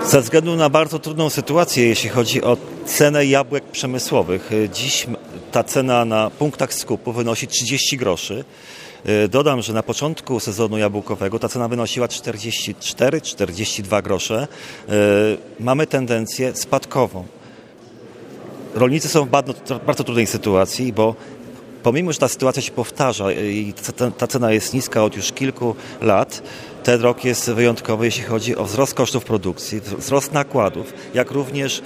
Ze względu na bardzo trudną sytuację, jeśli chodzi o cenę jabłek przemysłowych, dziś ta cena na punktach skupu wynosi 30 groszy. Dodam, że na początku sezonu jabłkowego ta cena wynosiła 44-42 grosze. Mamy tendencję spadkową. Rolnicy są w bardzo trudnej sytuacji, bo pomimo, że ta sytuacja się powtarza i ta cena jest niska od już kilku lat, ten rok jest wyjątkowy, jeśli chodzi o wzrost kosztów produkcji, wzrost nakładów, jak również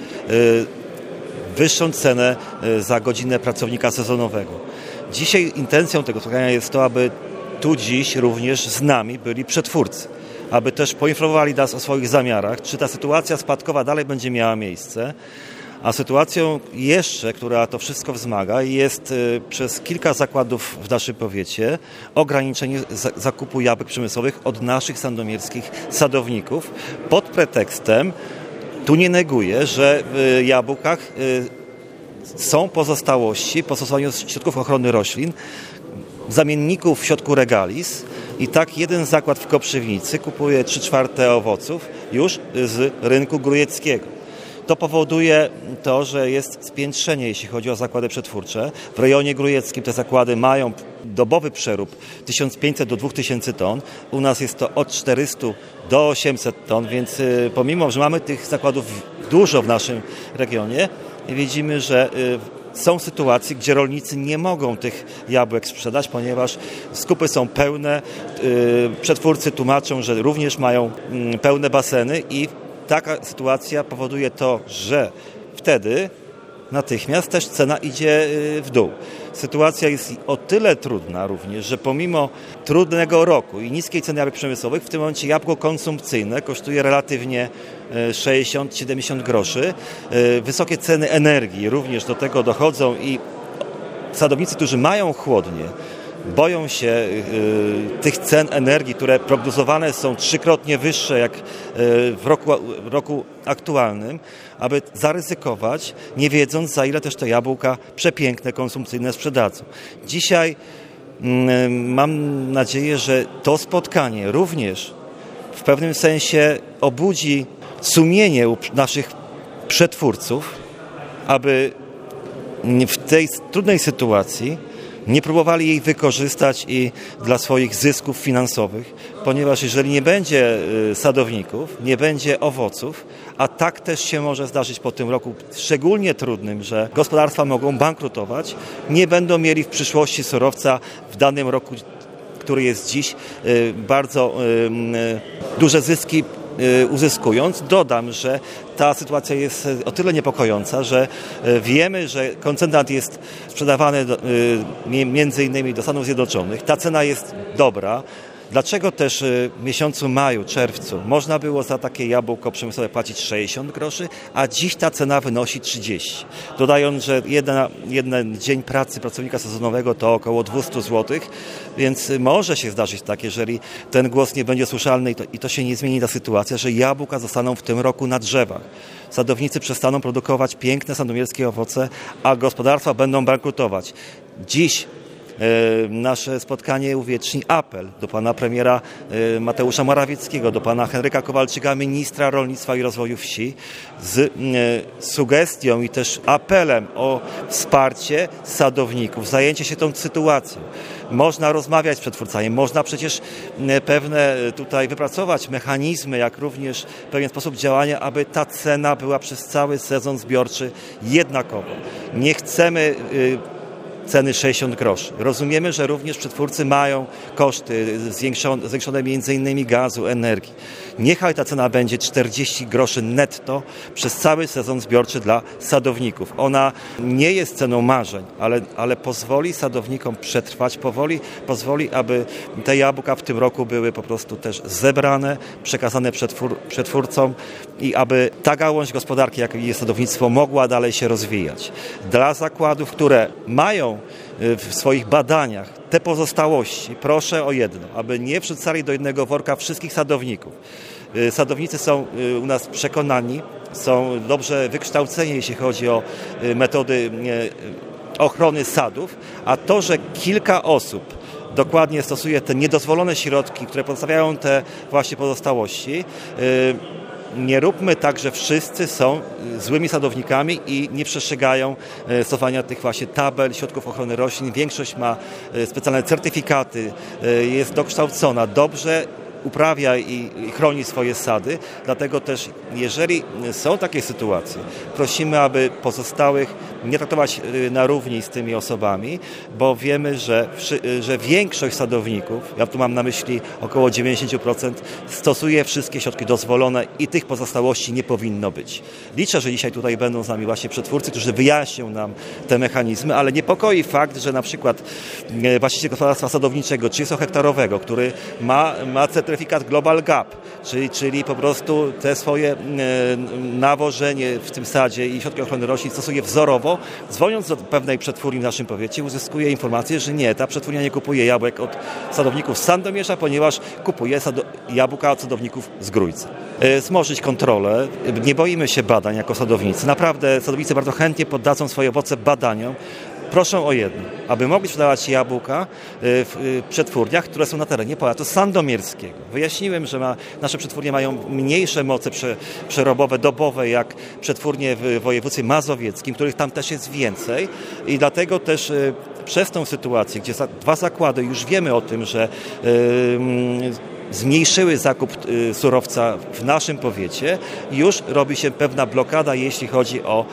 wyższą cenę za godzinę pracownika sezonowego. Dzisiaj intencją tego spotkania jest to, aby tu dziś również z nami byli przetwórcy, aby też poinformowali nas o swoich zamiarach, czy ta sytuacja spadkowa dalej będzie miała miejsce. A sytuacją jeszcze, która to wszystko wzmaga, jest przez kilka zakładów w naszym powiecie ograniczenie zakupu jabłek przemysłowych od naszych sandomierskich sadowników pod pretekstem, tu nie neguję, że w jabłkach są pozostałości po stosowaniu środków ochrony roślin, zamienników w środku Regalis i tak jeden zakład w Koprzywnicy kupuje 3/4 owoców już z rynku grójeckiego. To powoduje to, że jest spiętrzenie, jeśli chodzi o zakłady przetwórcze. W rejonie grójeckim te zakłady mają dobowy przerób 1500 do 2000 ton. U nas jest to od 400 do 800 ton, więc pomimo, że mamy tych zakładów dużo w naszym regionie, widzimy, że są sytuacje, gdzie rolnicy nie mogą tych jabłek sprzedać, ponieważ skupy są pełne. Przetwórcy tłumaczą, że również mają pełne baseny i taka sytuacja powoduje to, że wtedy natychmiast też cena idzie w dół. Sytuacja jest o tyle trudna również, że pomimo trudnego roku i niskiej ceny jabłek przemysłowych, w tym momencie jabłko konsumpcyjne kosztuje relatywnie 60-70 groszy. Wysokie ceny energii również do tego dochodzą i sadownicy, którzy mają chłodnie, boją się tych cen energii, które prognozowane są 3-krotnie wyższe jak w roku aktualnym, aby zaryzykować, nie wiedząc, za ile też te jabłka przepiękne, konsumpcyjne sprzedadzą. Dzisiaj mam nadzieję, że to spotkanie również w pewnym sensie obudzi sumienie u naszych przetwórców, aby w tej trudnej sytuacji nie próbowali jej wykorzystać i dla swoich zysków finansowych, ponieważ jeżeli nie będzie sadowników, nie będzie owoców, a tak też się może zdarzyć po tym roku szczególnie trudnym, że gospodarstwa mogą bankrutować, nie będą mieli w przyszłości surowca w danym roku, który jest dziś, bardzo duże zyski uzyskując. Dodam, że ta sytuacja jest o tyle niepokojąca, że wiemy, że koncentrat jest sprzedawany między innymi do Stanów Zjednoczonych. Ta cena jest dobra. Dlaczego też w miesiącu maju, czerwcu można było za takie jabłko przemysłowe płacić 60 groszy, a dziś ta cena wynosi 30. Dodając, że jeden dzień pracy pracownika sezonowego to około 200 zł, więc może się zdarzyć tak, jeżeli ten głos nie będzie słyszalny i to się nie zmieni ta sytuacja, że jabłka zostaną w tym roku na drzewach. Sadownicy przestaną produkować piękne sandomierskie owoce, a gospodarstwa będą bankrutować. Dziś nasze spotkanie uwieczni apel do pana premiera Mateusza Morawieckiego, do pana Henryka Kowalczyka, ministra rolnictwa i rozwoju wsi, z sugestią i też apelem o wsparcie sadowników, zajęcie się tą sytuacją. Można rozmawiać z przetwórcami, można przecież pewne tutaj wypracować mechanizmy, jak również pewien sposób działania, aby ta cena była przez cały sezon zbiorczy jednakowa. Nie chcemy ceny 60 groszy. Rozumiemy, że również przetwórcy mają koszty zwiększone m.in. gazu, energii. Niechaj ta cena będzie 40 groszy netto przez cały sezon zbiorczy dla sadowników. Ona nie jest ceną marzeń, ale pozwoli sadownikom przetrwać, pozwoli, aby te jabłka w tym roku były po prostu też zebrane, przekazane przetwórcom i aby ta gałąź gospodarki, jak jest sadownictwo, mogła dalej się rozwijać. Dla zakładów, które mają w swoich badaniach te pozostałości, proszę o jedno, aby nie wrzucali do jednego worka wszystkich sadowników. Sadownicy są u nas przekonani, są dobrze wykształceni, jeśli chodzi o metody ochrony sadów, a to, że kilka osób dokładnie stosuje te niedozwolone środki, które pozostawiają te właśnie pozostałości, nie róbmy tak, że wszyscy są złymi sadownikami i nie przestrzegają stosowania tych właśnie tabel, środków ochrony roślin. Większość ma specjalne certyfikaty, jest dokształcona, dobrze uprawia i chroni swoje sady. Dlatego też, jeżeli są takie sytuacje, prosimy, aby pozostałych nie traktować na równi z tymi osobami, bo wiemy, że większość sadowników, ja tu mam na myśli około 90%, stosuje wszystkie środki dozwolone i tych pozostałości nie powinno być. Liczę, że dzisiaj tutaj będą z nami właśnie przetwórcy, którzy wyjaśnią nam te mechanizmy, ale niepokoi fakt, że na przykład właściciel gospodarstwa sadowniczego 30-hektarowego, który ma certyfikat Global Gap, czyli po prostu te swoje nawożenie w tym sadzie i środki ochrony roślin stosuje wzorowo, dzwoniąc do pewnej przetwórni w naszym powiecie, uzyskuje informację, że nie, ta przetwórnia nie kupuje jabłek od sadowników z Sandomierza, ponieważ kupuje jabłka od sadowników z Grójca. Wzmożyć kontrolę. Nie boimy się badań jako sadownicy. Naprawdę sadownicy bardzo chętnie poddadzą swoje owoce badaniom. Proszę o jedno, aby mogli sprzedawać jabłka w przetwórniach, które są na terenie powiatu sandomierskiego. Wyjaśniłem, że nasze przetwórnie mają mniejsze moce przerobowe, dobowe, jak przetwórnie w województwie mazowieckim, których tam też jest więcej i dlatego też przez tą sytuację, gdzie dwa zakłady, już wiemy o tym, że zmniejszyły zakup surowca w naszym powiecie, już robi się pewna blokada, jeśli chodzi o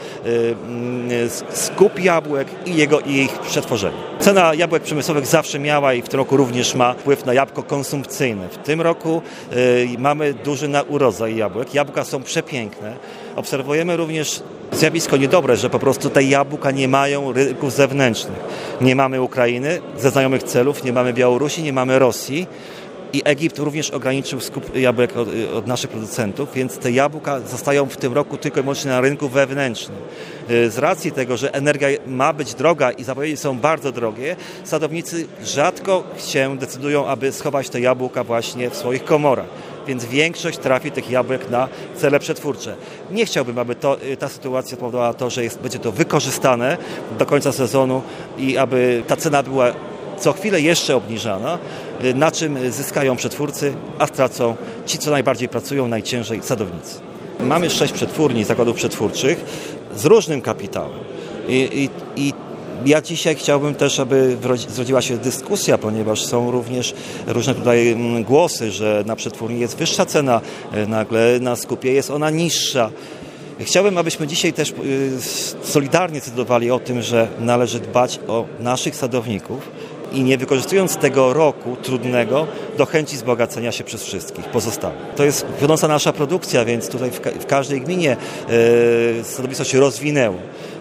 skup jabłek i ich przetworzenie. Cena jabłek przemysłowych zawsze miała i w tym roku również ma wpływ na jabłko konsumpcyjne. W tym roku mamy duży urodzaj jabłek. Jabłka są przepiękne. Obserwujemy również zjawisko niedobre, że po prostu te jabłka nie mają rynków zewnętrznych. Nie mamy Ukrainy ze znajomych celów, nie mamy Białorusi, nie mamy Rosji. I Egipt również ograniczył skup jabłek od naszych producentów, więc te jabłka zostają w tym roku tylko i wyłącznie na rynku wewnętrznym. Z racji tego, że energia ma być droga i zapowiedzi są bardzo drogie, sadownicy rzadko się decydują, aby schować te jabłka właśnie w swoich komorach. Więc większość trafi tych jabłek na cele przetwórcze. Nie chciałbym, aby ta sytuacja spowodowała to, że będzie to wykorzystane do końca sezonu i aby ta cena była co chwilę jeszcze obniżana, na czym zyskają przetwórcy, a stracą ci, co najbardziej pracują, najciężej sadownicy. Mamy 6 przetwórni, zakładów przetwórczych z różnym kapitałem. I ja dzisiaj chciałbym też, aby zrodziła się dyskusja, ponieważ są również różne tutaj głosy, że na przetwórni jest wyższa cena, nagle na skupie jest ona niższa. Chciałbym, abyśmy dzisiaj też solidarnie decydowali o tym, że należy dbać o naszych sadowników i nie wykorzystując tego roku trudnego do chęci wzbogacenia się przez wszystkich pozostałych. To jest wiodąca nasza produkcja, więc tutaj w każdej gminie sadownictwo się rozwinęło.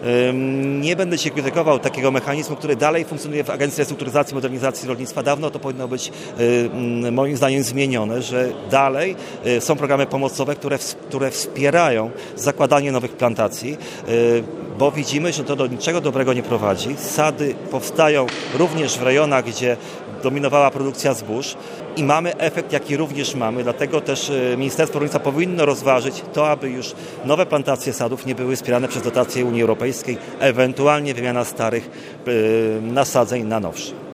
Nie będę się krytykował takiego mechanizmu, który dalej funkcjonuje w Agencji Restrukturyzacji i Modernizacji Rolnictwa. Dawno to powinno być moim zdaniem zmienione, że dalej są programy pomocowe, które wspierają zakładanie nowych plantacji, bo widzimy, że to do niczego dobrego nie prowadzi. Sady powstają również w rejonach, gdzie dominowała produkcja zbóż i mamy efekt, jaki również mamy. Dlatego też Ministerstwo Rolnictwa powinno rozważyć to, aby już nowe plantacje sadów nie były wspierane przez dotacje Unii Europejskiej, ewentualnie wymiana starych nasadzeń na nowsze.